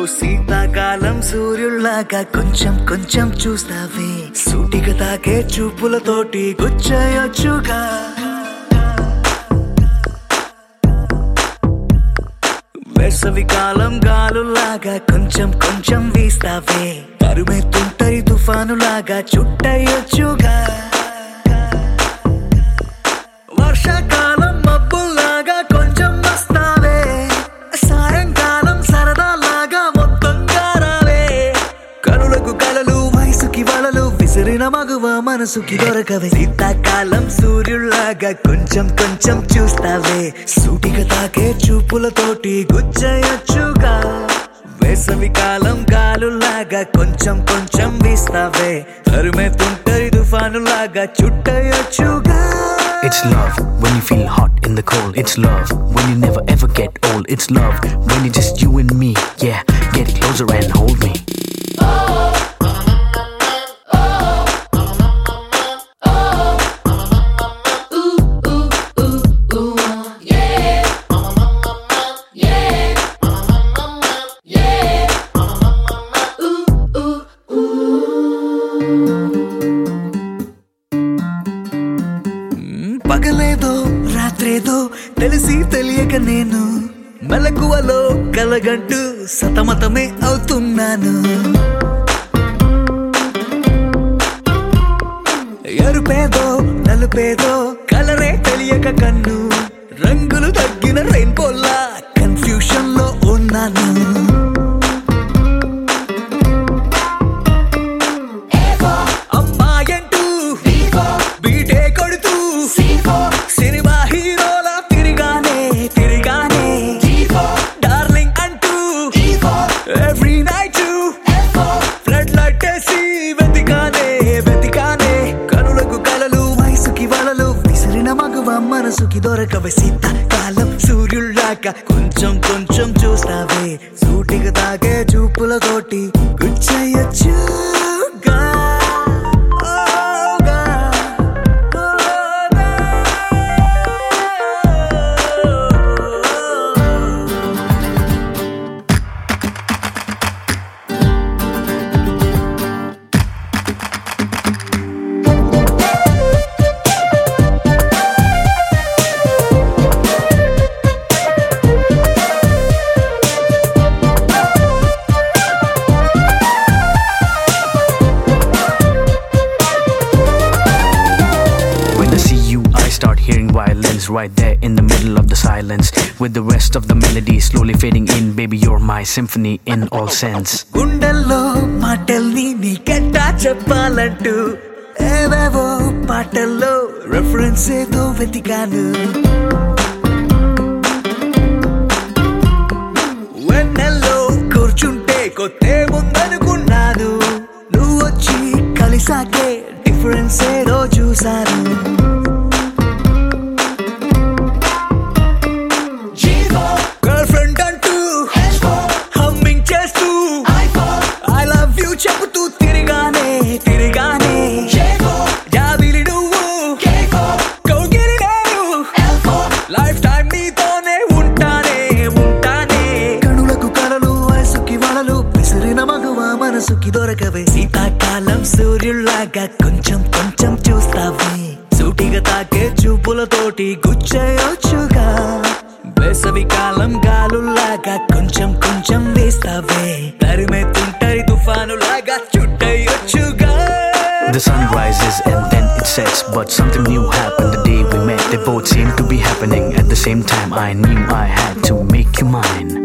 శీతాకాలం సూర్యుల్లాగా కొంచెం కొంచెం చూస్తావే సూటిగా తాకే చూపులతోటి గుచ్చేయొచ్చుగా వేసవికాలం గాలుల్లాగా కొంచెం కొంచెం వీస్తావే తరుమెత్తుంటరి తుఫానులాగా చుట్టయొచ్చుగా వర్షాకాలం మబ్బుల్లాగా కొంచెం వస్తావే సాయంకాలం సరదాలాగా మొత్తంగా రావే కనులకు కలలు వయసుకి వలలు విసిరిన మగువ మనసుకి దొరకవే శీతాకాలం సూర్యుల్లాగా కొంచెం కొంచెం చూస్తావే సూటిగా తాకే చూపులతోటి గుచ్చేయొచ్చుగా వేసవికాలం గాలుల్లాగా కొంచెం కొంచెం వీస్తావే తరుమెత్తుంటరి తుఫానులాగా చుట్టయొచ్చుగా It's love when you feel hot in the cold. It's love when you never ever get old. It's love when it's just you and me. Yeah, get closer and hold me. పగలేదో రాత్రేదో తెలిసి తెలియక నేను మెలకువలో కలగంటూ సతమతమే అవుతున్నాను ఎరుపేదో నలుపేదో కలరే తెలియక కన్ను రంగులు తగ్గిన రెయిన్బోలా confusion లో ఉన్నాను సినిమా హీరోల తిరిగానే డార్లింగ్ అంటూ ఎవ్రీ నైట్ ఫ్లడ్ లైట్ వేసి వెతికానే కనులకు కలలు వయసుకి వలలు విసిరిన మగువ మనసుకి దొరకవే శీతాకాలం సూర్యుల్లాగా కొంచెం కొంచెం చూస్తావే సూటిగా తాగే చూపులతోటి గుచ్చేయొచ్చుగా Violins right there in the middle of the silence with the rest of the melody slowly fading in. Baby, you're my symphony in all sense. గుండెల్లో మాటల్ని నీకెట్టా చెప్పాలంటూ ఏవేవో పాటల్లో రెఫరెన్స్ ఏదో వెతికాను వెన్నెల్లో కూర్చుంటే కొత్తే ముందనుకున్నాను నువ్వు వచ్చి కలిసాకే డిఫరెన్స్ ఏదో చూశాను చెబుతూ తిరిగానే జాబిలి నువ్వు కౌగిలి నేను లైఫ్ టైం నీతోనే ఉంటానే కనులకు కలలు వయసుకి వలలు విసిరిన మగువ మనసుకి దొరకవే శీతాకాలం సూర్యుల్లాగా కొంచెం కొంచెం చూస్తావే సూటిగా తాకే చూపులతోటి గుచ్చేయొచ్చుగా వేసవికాలం గాలుల్లాగా కొంచెం కొంచెం వేస్తావే తరిమెత్తుంటరి తుఫానులాగా చుట్టయొచ్చుగా The sun rises and then it sets, but something new happened the day we met. They both seemed to be happening at the same time. I knew I had to make you mine.